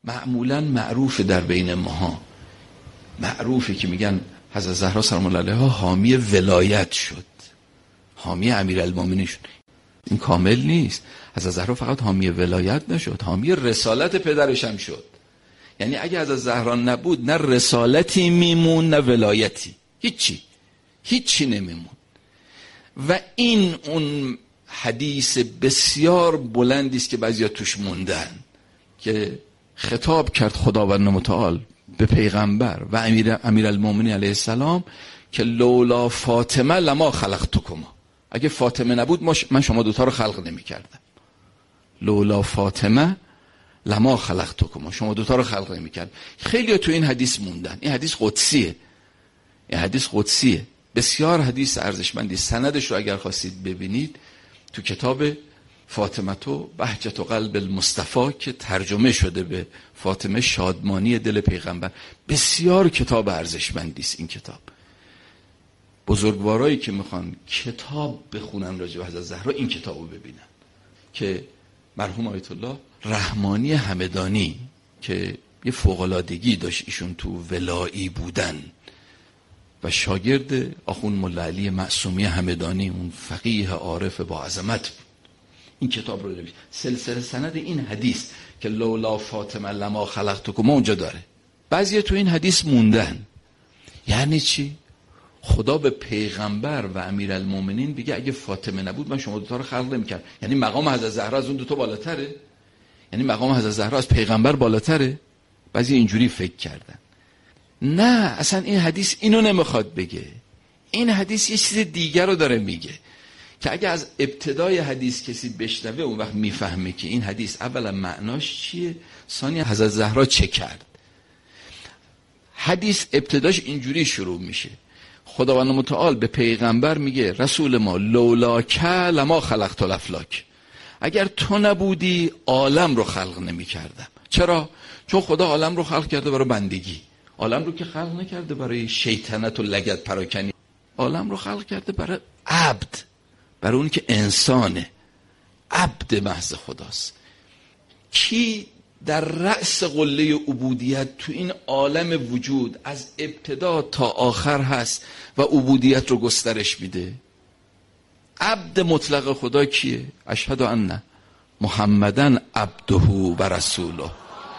معمولا معروف در بین ماها، معروفه که میگن حضرت زهرا سلام الله علیها حامی ولایت شد، حامی امیرالمومنین شد. این کامل نیست. حضرت زهرا فقط حامی ولایت نشد، حامی رسالت پدرش هم شد. یعنی اگه حضرت زهرا نبود نه رسالتی میمون نه ولایتی، هیچی نمیمون. و این اون حدیث بسیار بلندی است که بعضیا توش موندن، که خطاب کرد خداوند متعال به پیغمبر و امیرالمومنین علیه السلام که لولا فاطمه لما خلقتکما، اگه فاطمه نبود من شما دوتا رو خلق نمی کردم. لولا فاطمه لما خلقتکما، شما دوتا رو خلق نمی کردم. خیلی تو این حدیث موندن. این حدیث قدسیه. بسیار حدیث ارزشمندی. سندش رو اگر خواستید ببینید تو کتاب فاطمه بهجت قلب المصطفی که ترجمه شده به فاطمه شادمانی دل پیغمبر، بسیار کتاب ارزشمندی است این کتاب. بزرگوارایی که میخوان کتاب بخونن راجع به حضرت زهرا این کتابو ببینن، که مرحوم آیت الله رحمانی همدانی که یه فوق‌العادگی داشت ایشون تو ولایی بودن و شاگرد آخوند ملا علی معصومی همدانی، اون فقیه عارف با عظمت بود. این کتاب رو نوشت. سلسله سند این حدیث که لولا فاطمه لما خلقتکما اونجا داره. بعضی تو این حدیث موندن. یعنی چی؟ خدا به پیغمبر و امیرالمومنین بگه اگه فاطمه نبود من شما دوتا رو خلق نمی‌کردم. یعنی مقام حضرت زهرا از اون دوتا بالاتره؟ یعنی مقام حضرت زهرا از پیغمبر بالاتره؟ بعضی اینجوری فکر کردن. نه، اصلا این حدیث اینو نمیخواد بگه. این حدیث یه چیز دیگر رو داره میگه که اگه از ابتدای حدیث کسی بشنوه اون وقت میفهمه که این حدیث اولا معناش چیه، ثانیا حضرت زهرا چه کرد. حدیث ابتداش اینجوری شروع میشه. خداوند متعال به پیغمبر میگه رسول ما لولاک لما خلقت الافلاک، اگر تو نبودی عالم رو خلق نمیکردم. چرا؟ چون خدا عالم رو خلق کرده برای بندگی. عالم رو که خلق نکرده برای شیطنت و لگد پراکنی، عالم رو خلق کرده برای عبد، برای اون که انسانه، عبد محض خداست. کی در رأس قله عبودیت تو این عالم وجود از ابتدا تا آخر هست و عبودیت رو گسترش میده؟ عبد مطلق خدا کیه؟ اشهد ان محمدن عبده و رسوله.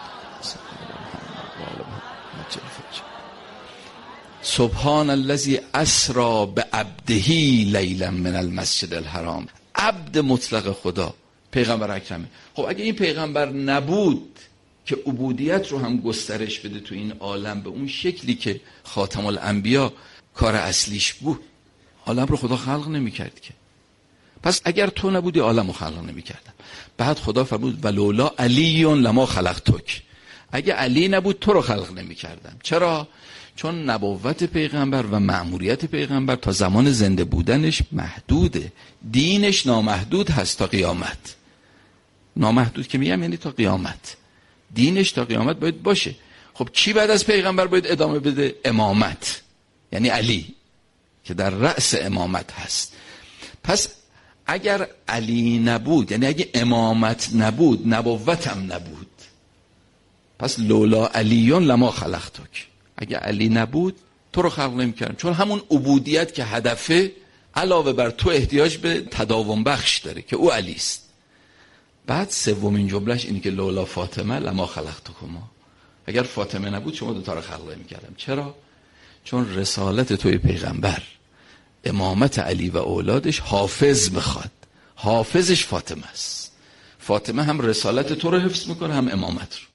سبحان الذی اسری بعبده لیلا من المسجد الحرام. عبد مطلق خدا پیغمبر اکرمه. خب اگه این پیغمبر نبود که عبودیت رو هم گسترش بده تو این عالم به اون شکلی که خاتم الانبیا کار اصلیش بود، عالم رو خدا خلق نمی‌کرد که. پس اگر تو نبودی عالم رو خلق نمی‌کردم. بعد خدا فرمود ولولا علی لما خلقتک، اگه علی نبود تو رو خلق نمی‌کردم. چرا؟ چون نبوت پیغمبر و مأموریت پیغمبر تا زمان زنده بودنش محدوده، دینش نامحدود هست تا قیامت. نامحدود که میگم یعنی تا قیامت، دینش تا قیامت باید باشه. خب کی بعد از پیغمبر باید ادامه بده؟ امامت، یعنی علی که در رأس امامت هست. پس اگر علی نبود، یعنی اگه امامت نبود نبوتم نبود. پس لولا علیون لما خلقتک، اگه علی نبود تو رو خلق نمی‌کردم. چون همون عبودیت که هدفه علاوه بر تو احتیاج به تداوم بخش داره که او علی است. بعد سومین جملهش اینه که لولا فاطمه لما خلقتکما، اگر فاطمه نبود شما دوتا رو خلق نمی‌کردم. چرا؟ چون رسالت توی پیغمبر، امامت علی و اولادش حافظ میخواد، حافظش فاطمه است. فاطمه هم رسالت تو رو حفظ میکنه هم امامت رو.